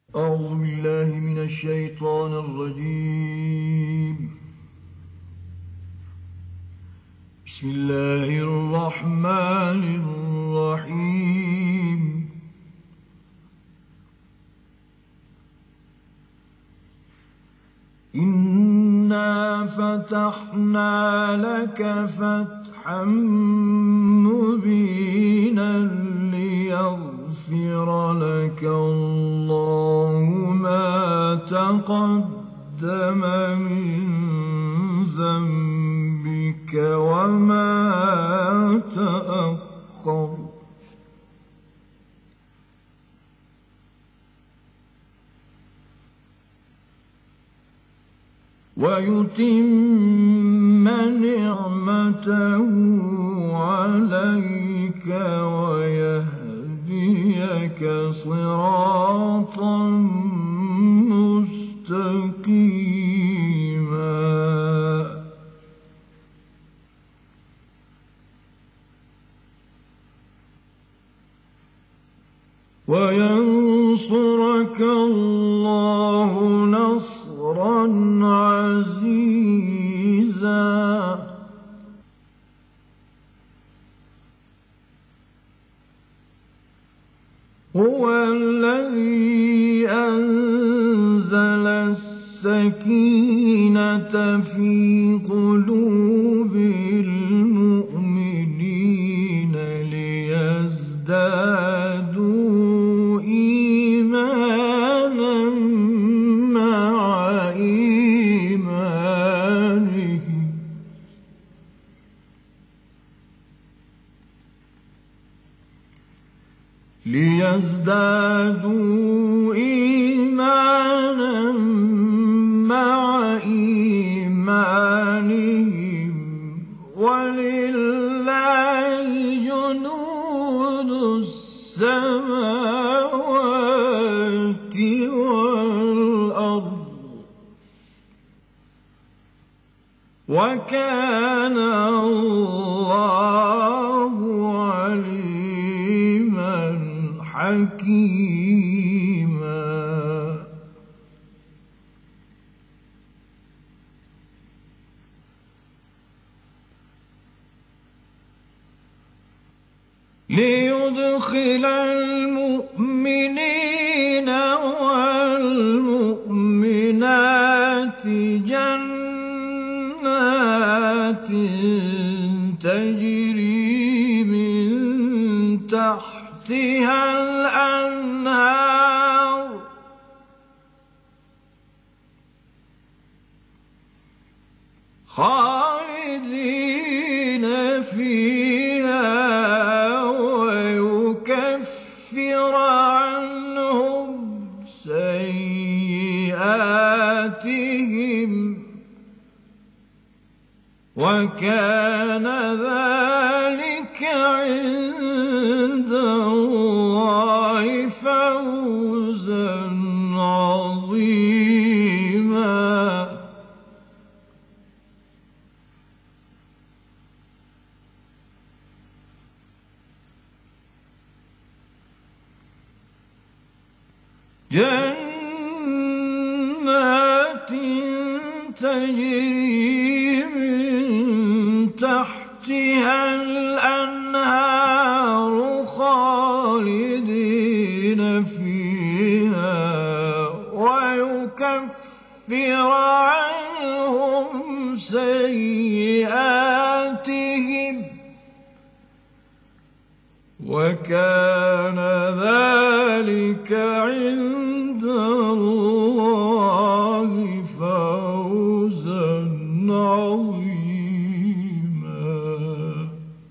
أعوذ بالله من الشيطان الرجيم. بسم الله الرحمن الرحيم. إنا فتحنا لك فتحا مبينا ليغفر لك الله ما تقدم من ذنبك وما تأخر ويتم نعمته عليك ويهديك صراطا مستقيما وينصرك الله نصرا عزيزا هو الذي أنزل السكينة في قلوب المؤمنين ليزدادوا إيمانا مع إيمانهم ولله جنود السماوات والأرض وكان الله عليما حكيما ليدخل المؤمنين والمؤمنات جنات تجري من تحتها الأنهار خالدين فيها ويكفر عنهم سيئاتهم وكان ذلك عند الله فوزا عظيما جنات تجري من تحتها الأنهار خالدين فيها ويكفر عنهم سيئاتهم وكان ذلك عند الله فوزا عظيما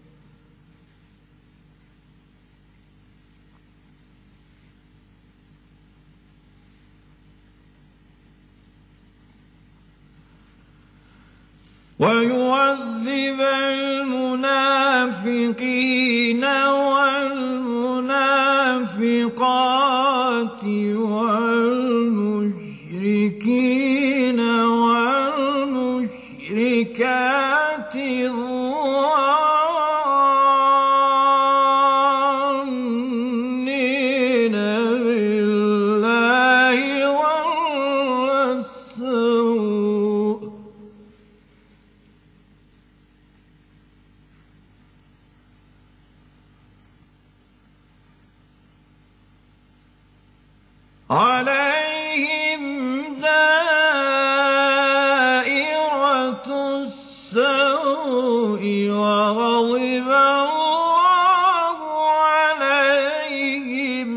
ويعذب المنافقين والمنافقات والمشركين والمشركات الظانين بالله عليهم دائرة السوء وغضب الله عليهم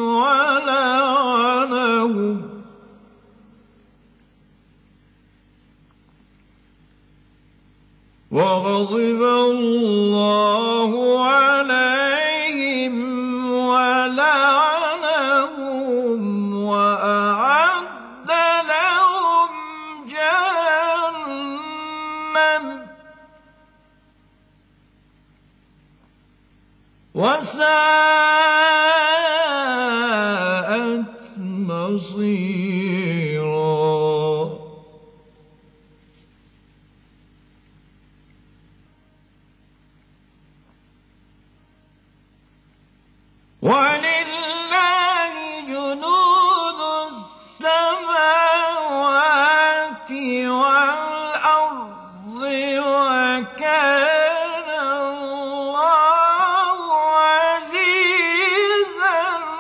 ولعنهم وأعد لهم جهنم وساءت مصيرا. ولله جنود السماوات والأرض وكان الله عزيزا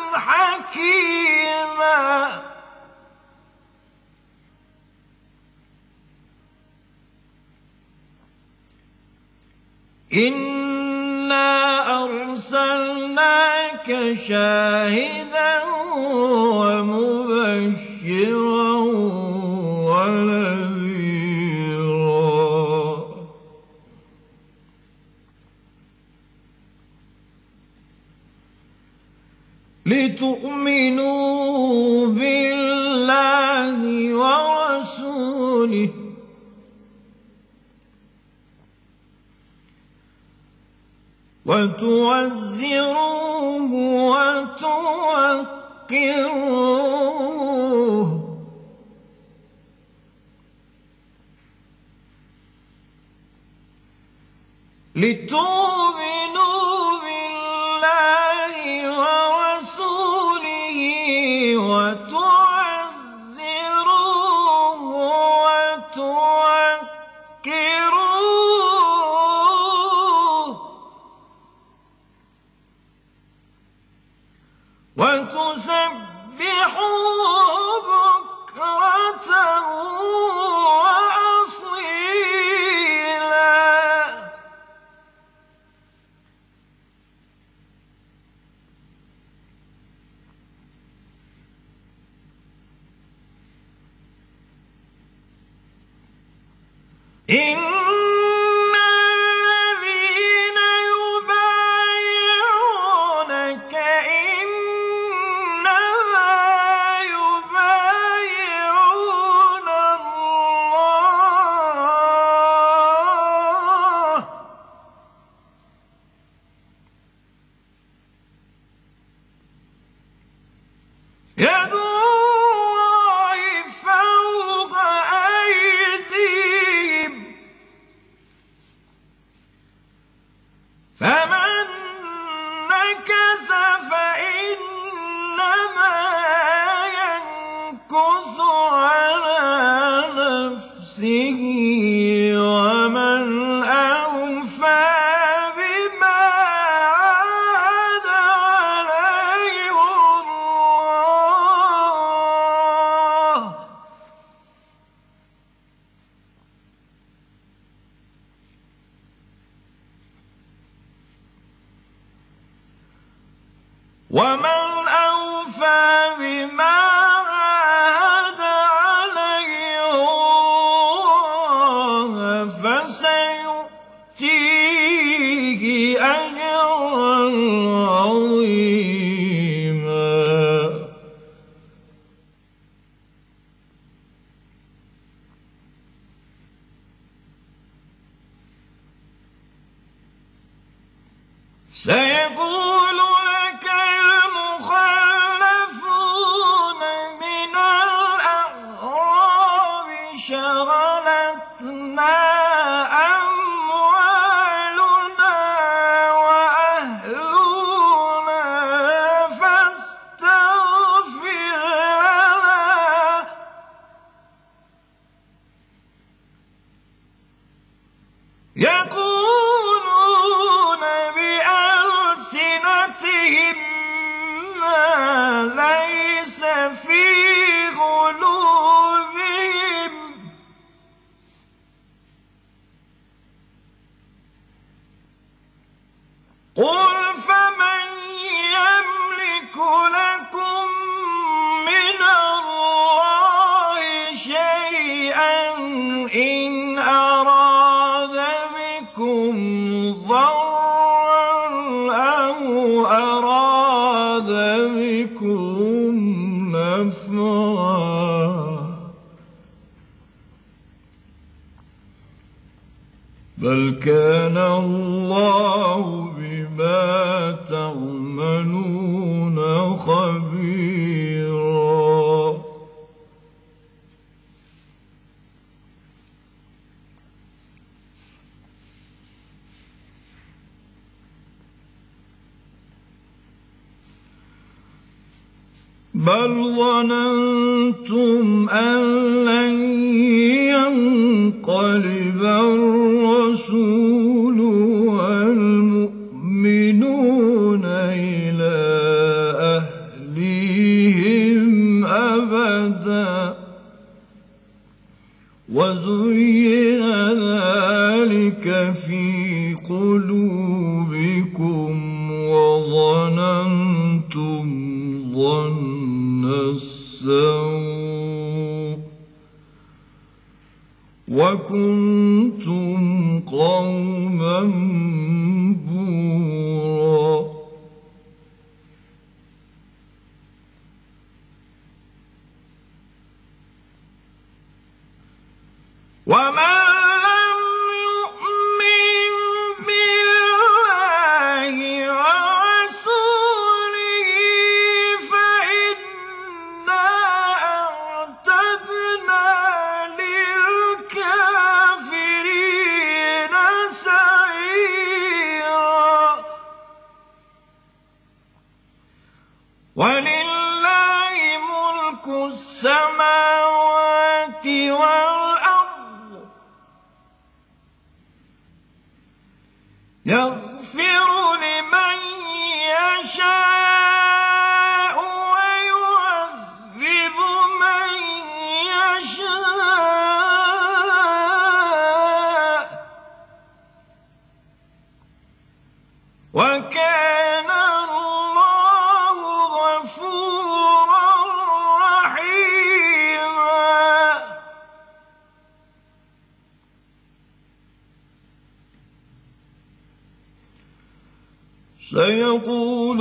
حكيما. إنا أرسلناك شاهدا ومبشرا ونذيرا لتؤمنوا بالله ورسوله وتوزروه وتوقروه لتؤمنوا بالله ورسوله وتعزروه وتوقروه وتسبحوه بكرة وأصيلا. إن الذين يبايعونك إنما يبايعون الله يد الله فوق أيديهم فمن نكث فإنما ينكث على نفسه ومن أوفى بما عاهد عليه الله ومن أوفى بما عاهد عليه الله فسيؤتيه أجرا عظيما. سيقول لك المخلفون من الأعراب شغلتنا أموالنا وأهلنا فاستغفر لنا يقولون بألسنتهم في قلوبهم قل فمن يملك لكم من الله شيئا إن أراد بكم ضرا أو أراد بكم نفعا بل كان الله بما تعملون خبيرا بل ظننتم أن لن ينقلب الرسول والمؤمنون إلى أهليهم أبدا وزين ذلك في قلوبكم وظننتم ظن السوء وكنتم قوما بورا ومن لم يؤمن بالله ورسوله فإنا أعتدنا للكافرين سعيرا ولله ملك السماوات والأرض يغفر لمن يشاء ويعذب من يشاء وكان الله غفورا رحيما سيقول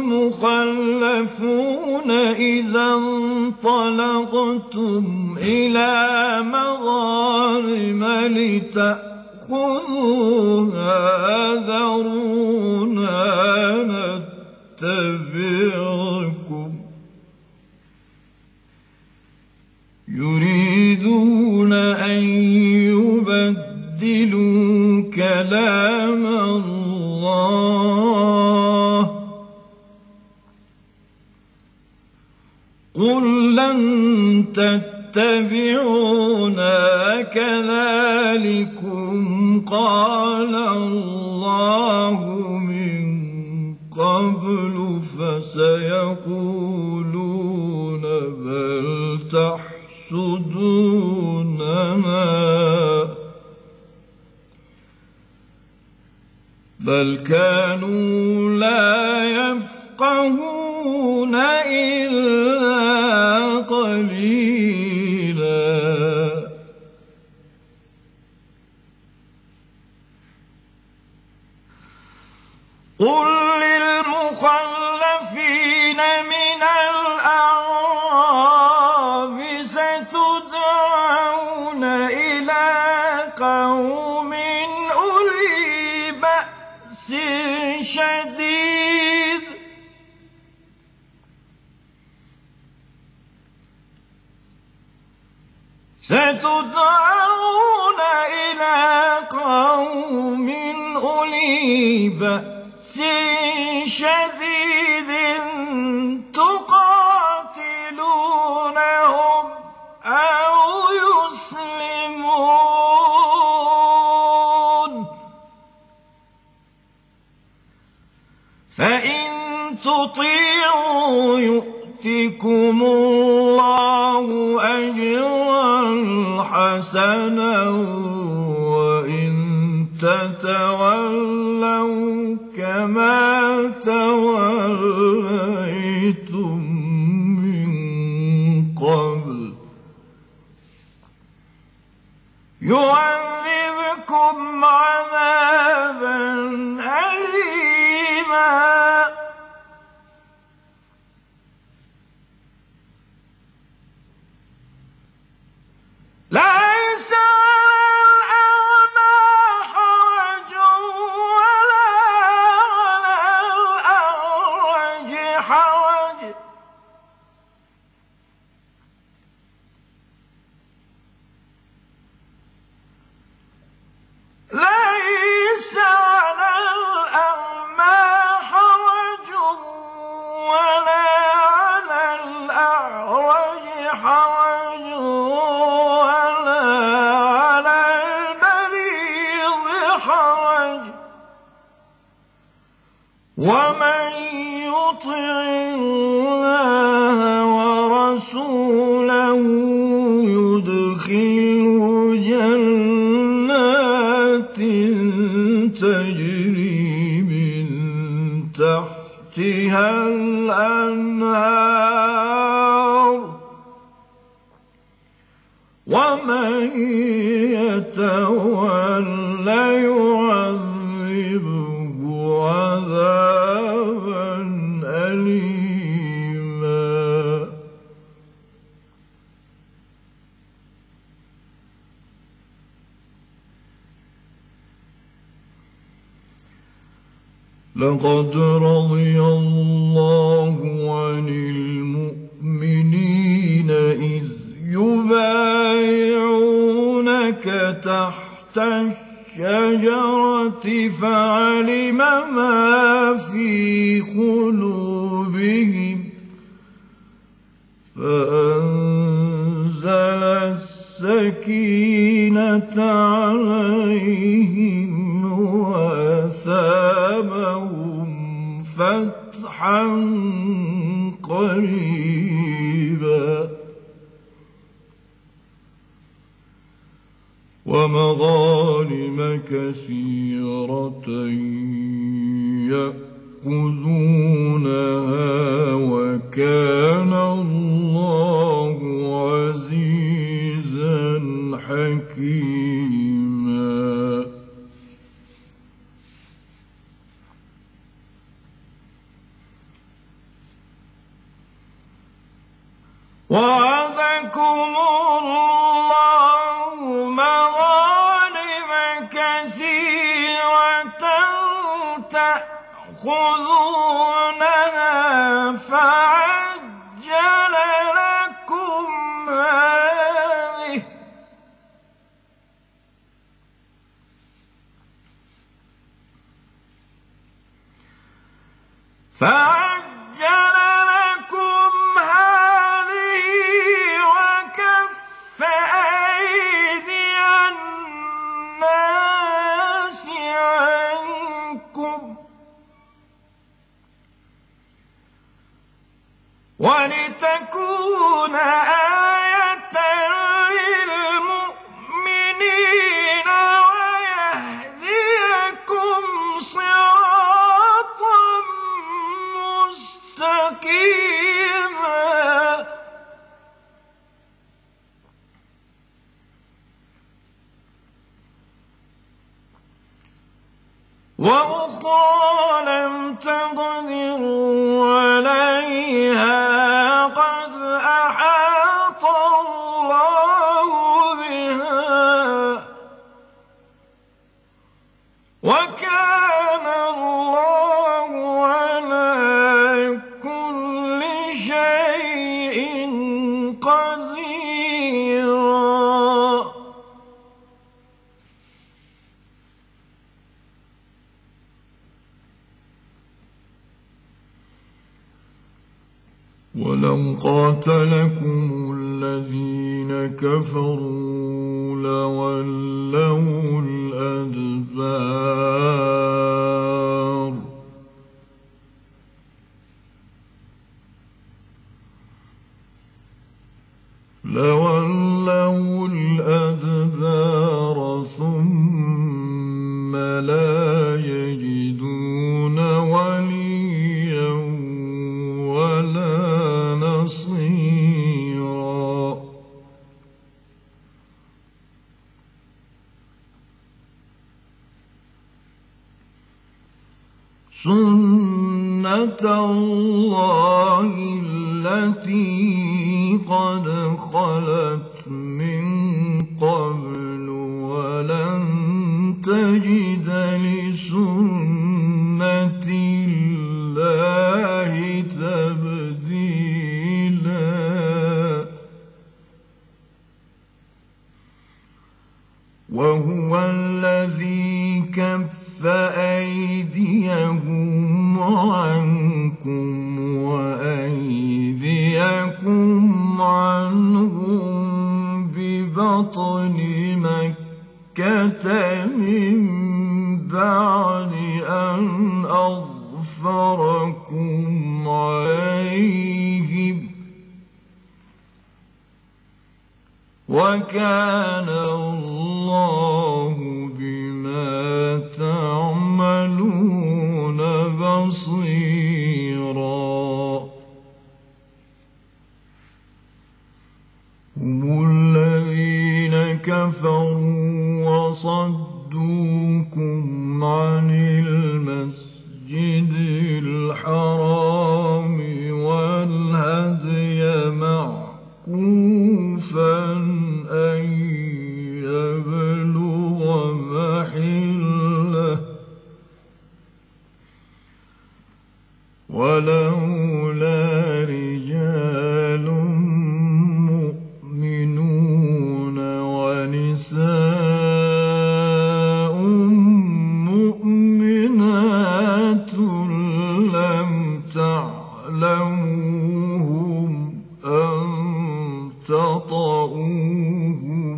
المخلفون إذا انطلقتم إلى مغانم لتأخذوها ذرونا نتبعكم يريدون أن يبدلوا كلام الله قل لن تتبعونا كذلكم قال الله من قبل فسيقولون بل تحسدوننا بل كانوا لا يفقهون إلا قليلا قل للمخلفين من الأعراب ستدعون إلى قوم أولي بأس شديد ستدعون إلى قوم أولي بأس شديد تقاتلونهم أو يسلمون فإن تطيعوا يؤتكم الله أجرا حسنا وإن تتولوا كما توليتم من قبل يعذبكم عذابا أليما ليس على الأعمى حرج ولا على الأعرج حرج ليس على الأعمى حرج ولا على الأعرج حرج ولا على المريض حرج ومن يطع الله ورسوله يدخله جنات تجري من تحتها الأنهار ومن يتولى يعذبه عذابا أليما لقد رضي الله عن المؤمنين إذ يبايعونك تحت الشجرة فعلم ما في قلوبهم فأنزل السكينة عليهم وأثابهم فتحا قريبا ومغانم كثيرة يأخذونها وكان الله عزيزا حكيما وعدكم الله مغانم كثيرة تأخذونها فعجل لكم هذه وكف أيدي الناس عنكم ولتكون آية للمؤمنين ويهديكم صراطا مستقيما وأخرى لم تقدروا عليها قد أحاط الله بها وكان الله على كل شيء قديرا ولو قاتلكم الذين كفروا لولوا الأدبار لولوا الأدبار ثم لا يجدون وليا ولا نصيرا سنة الله التي قد خلت من قبل ولن تجد لسنة الله تبديلا وهو الذي كف أيديهم عنكم وأيديكم عنهم ببطن مكة من بعد أن أظفركم عليهم وكان الله بما تعملون بصيرا هم الذين كفروا وصدوكم عن المسجد الحرام والهدي معكوفا أن يبلغ محله ولولا رجال مؤمنون ونساء مؤمنات لم تعلموهم أن تطؤوهم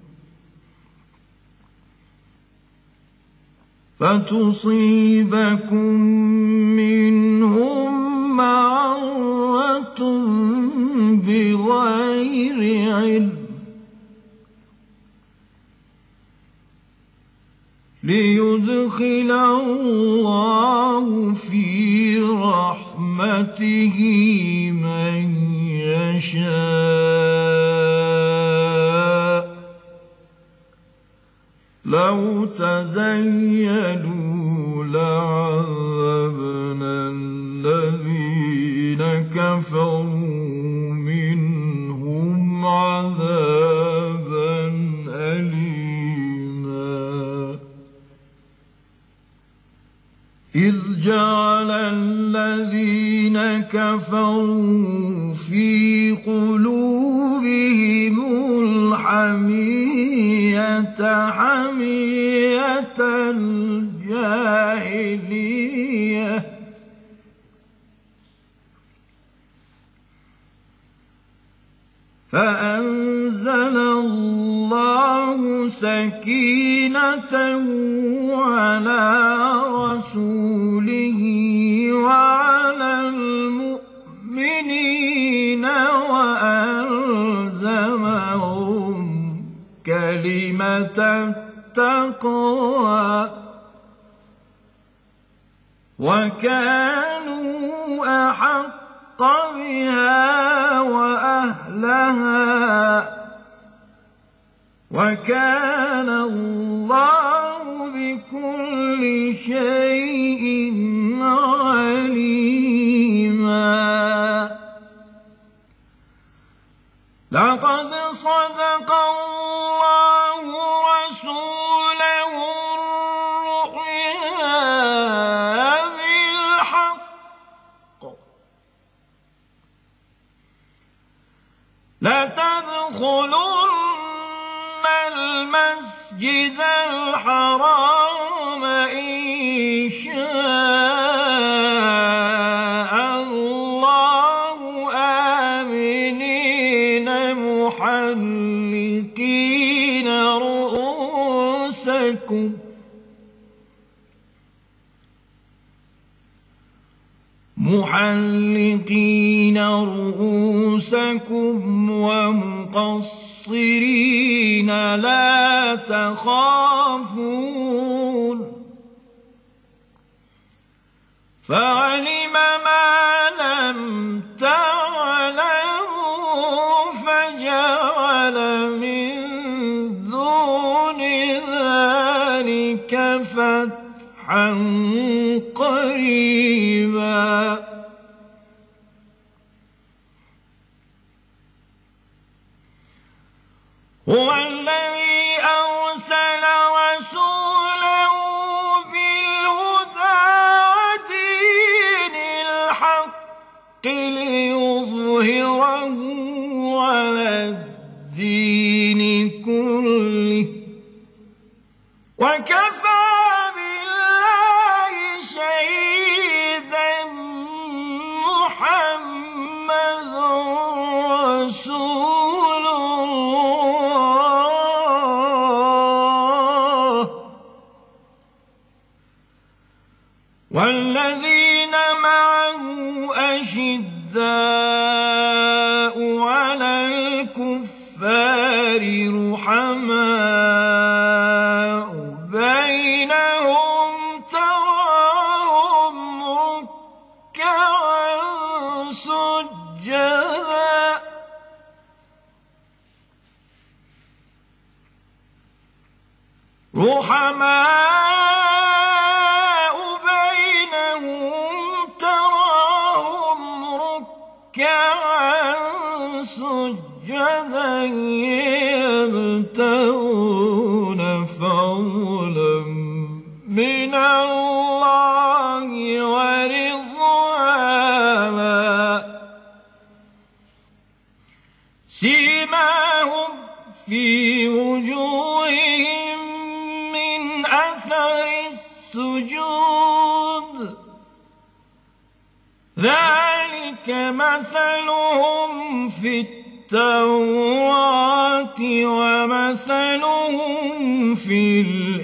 فتصيبكم منهم معرة بغير علم ليدخل الله في رحمته من يشاء لو تزيلوا لعذبنا الذين كفروا منهم عذابا أليما إذ جعل الذين كفروا في قلوبهم الحمية حمية الجاهلية فأنزل الله سكينته على رسوله وعلى المؤمنين وألزمهم كلمة التقوى وكانوا أحق بها وأهلها وكان الله بكل شيء عليما لقد صدق الله رسوله الرؤيا بالحق لتدخلن المسجد الحرام إن شاء الله آمنين محلقين رؤوسكم رؤوسكم ومقصرين لا تخافون فعلم ما لم تعلموا فجعل من دون ذلك فتحا قريبا هو الذي أرسل رسوله بالهدى ودين الحق ليظهره على الدين كله وكفى بالله شهيدا محمد رسول الله والذين معه أشداء على الكفار رحماء بينهم تراهم ركعا سجدا رحماء بينهم تراهم ركعا سجدا يبتغون فضلا من الله ورضوانا سيماهم في وجوههم من أثر السجود ذلك مثلهم في التوراة ومثلهم في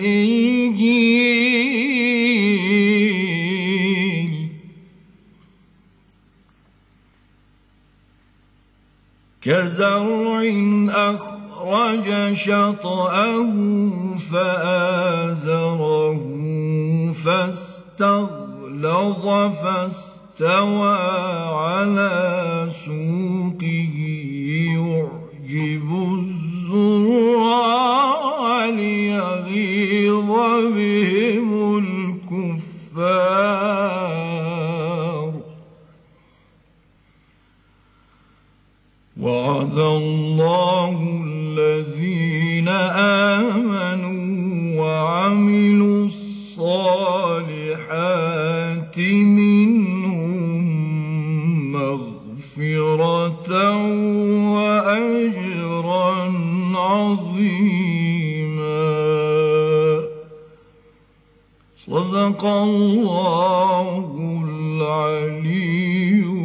الإنجيل كزرع أخرج شطأه فآزره فاستغلظ فاستوى على سوقه يعجب الزراع ليغيظ بهم الكفار وعد الله الذين آمنوا وعملوا الصالحات منهم مغفرة وأجرا عظيما صدق الله العلي